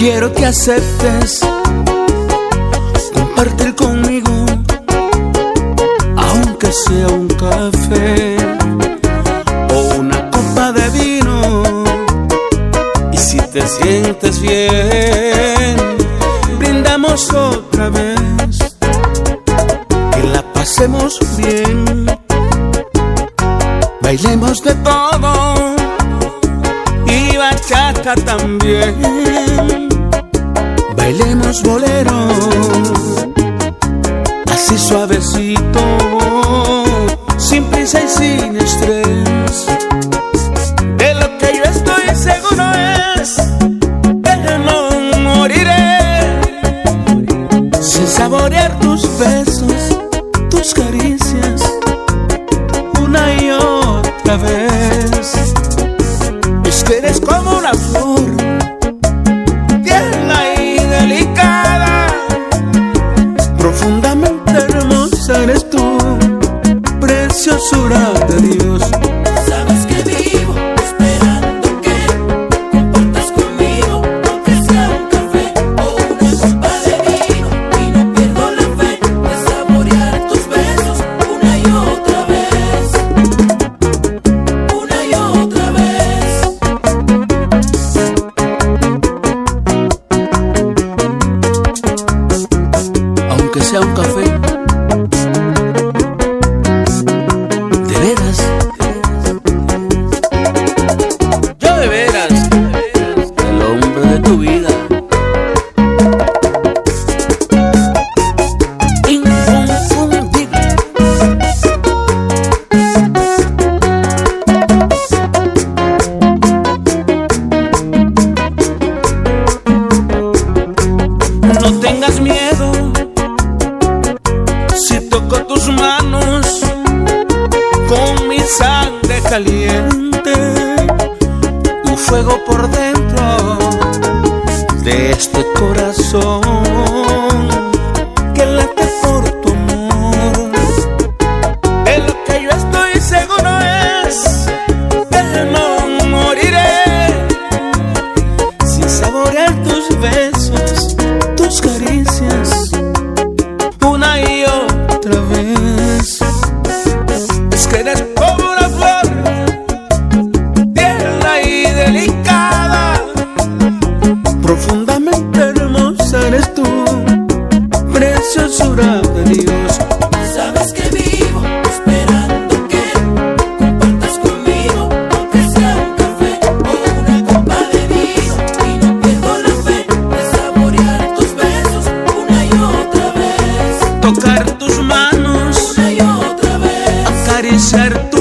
Quiero que aceptes compartir conmigo, aunque sea un café o una copa de vino. Y si te sientes bien, brindamos otra vez, que la pasemos bien. Bailemos de todo y bachata también. Bailemos bolero, así suavecito, sin prisa y sin estrés. De lo que yo estoy seguro es que no moriré sin saborear tus besos, tus caricias, una y otra vez. Es que eres como una flor, tierna y delicada, profundamente hermosa eres tú, preciosura de Dios. Sabes que vivo esperando que compartas conmigo, aunque sea un café o una copa de vino, y no pierdo la fe de saborear tus besos una y otra vez, una y otra vez. Aunque sea un café, de veras, yo de veras, el hombre de tu vida. Inconfundible. No tengas miedo si toco tus manos con mi sangre caliente, un fuego por dentro de este corazón que late por tu amor. De lo que yo estoy seguro es que no moriré sin saborear tus besos, tus caricias, una y otra vez. Es que eres como una flor, tierna y delicada, profundamente hermosa eres tú, preciosura de Dios. Sabes que vivo esperando que compartas conmigo, aunque sea un café o una copa de vino, y no pierdo la fe de saborear tus besos una y otra vez, Tocar tus manos, una y otra vez. acariciar tu